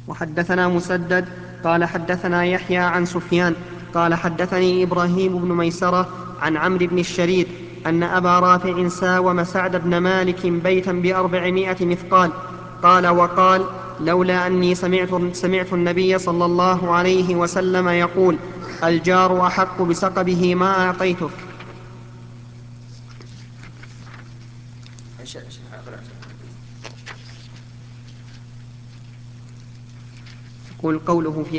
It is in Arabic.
وحدثنا مسدد قال حدثنا يحيى عن سفيان قال حدثني إبراهيم بن ميسرة عن عمرو بن الشريد أن أبا رافع ساوم سعد بن مالك بيتا ب400 مثقال. قال وقال لولا أني سمعت النبي صلى الله عليه وسلم يقول الجار أحق بسقبه ما أعطيتك. يقول قوله في